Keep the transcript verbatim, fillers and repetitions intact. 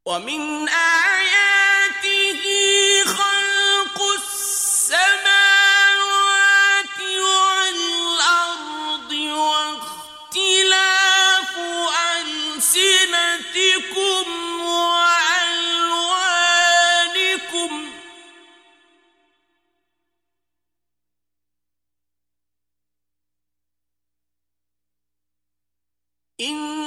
ومن آياته خلق السماوات والأرض واختلاف ألسنتكم وألوانكم إن